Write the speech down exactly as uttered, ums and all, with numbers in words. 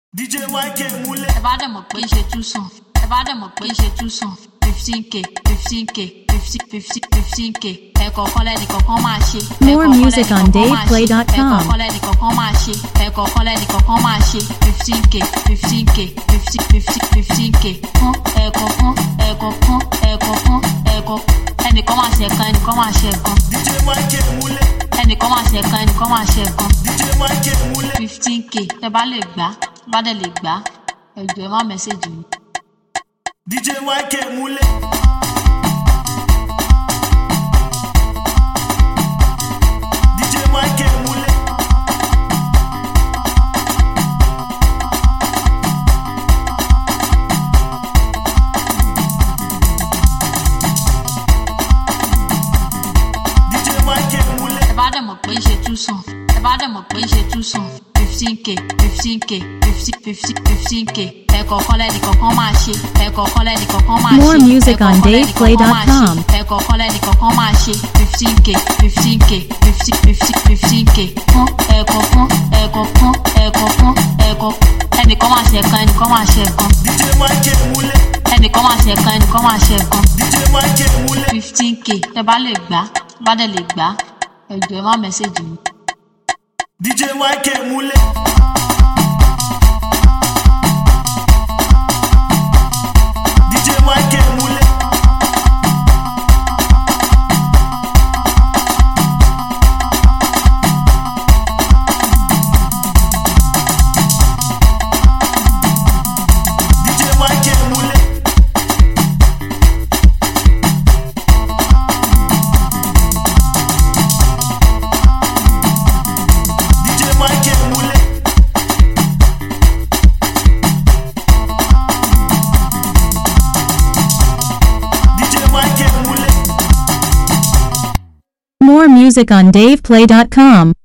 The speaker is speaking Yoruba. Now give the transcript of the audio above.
D J Y K múlẹ̀. Ẹ bá dẹ̀ mọ̀ pé ṣe tún sàn. Ẹ bá dẹ̀ mọ̀ pé ṣe tún sàn. fifteen k fifteen k fifteen fifteen fifteen k. Ẹ̀kọ̀ọ̀kan lẹ́ni kọ̀ọ̀kan máa ṣe. More music on dave play dot com. Ẹ̀kọ̀ọ̀kan lẹ́ni kọ̀ọ̀kan máa ṣe. Ẹ̀kọ̀ọ̀kan lẹ́ni kọ̀ọ̀kan máa ṣe. fifteen k fifteen k fifteen fifteen fifteen k. Fún ẹ̀kọ̀ọ̀kan ẹ̀kọ̀ọ̀kan ẹ̀kọ̀ọ̀kan ẹ̀kọ̀ọ̀kan. Ẹnìkan máa ṣe ẹ̀kan ẹnìkan máa ṣe ẹ̀kan. D J Y K múlẹ̀. Ẹnìkan máa ṣe ẹ̀kan ẹnìkan máa ṣe ẹ̀kan. D J Y K múlẹ̀. fifteen k tẹ bá lè gbà bá dẹ̀ lè gbà ẹ jọ̀ọ́ ẹ má mẹ́sẹ̀jì mi. D J Y K múlẹ̀. D J Y K múlẹ̀. D J Y K múlẹ̀. Ẹ bá dẹ̀ mọ̀ pé ṣe tún sàn. Ẹ bá dẹ̀ mọ̀ pé ṣe tún sàn. fifteen k fifteen k fifteen fifteen fifteen k. Ẹ̀kọ̀ọ̀kan lẹ́ni kọ̀ọ̀kan máa ṣe. Ẹ̀kọ̀ọ̀kan lẹ́ni kọ̀ọ̀kan máa ṣe. More music on Ẹ̀kọ̀ọ̀kan lẹ́ni dave play dot kọ̀ọ̀kan máa com. ṣe. Ẹ̀kọ̀ọ̀kan lẹ́ni kọ̀ọ̀kan máa ṣe. fifteen k fifteen k fifteen fifteen fifteen k. Fún ẹ̀kọ̀ọ̀kan ẹ̀kọ̀ọ̀kan ẹ̀kọ̀ọ̀kan ẹ̀kọ̀ọ̀kan. Ẹnìkan máa ṣe ẹ̀kan ẹnìkan máa ṣe ẹ̀kan. D J Y K múlẹ̀. Ẹnìkan máa ṣe ẹ̀kan ẹnìkan máa ṣe ẹ̀kan. D J Y K múlẹ̀. fifteen k tẹ bá lè gbà bá dẹ̀ lè gbà ẹ jọ̀ọ́ ẹ má mẹ́sẹ̀jì mi. D J Y K múlẹ̀. D J Y K múlẹ̀. D J Y K múlẹ̀. D J Y K múlẹ̀. D J Y K múlẹ̀. More music on dave play dot com.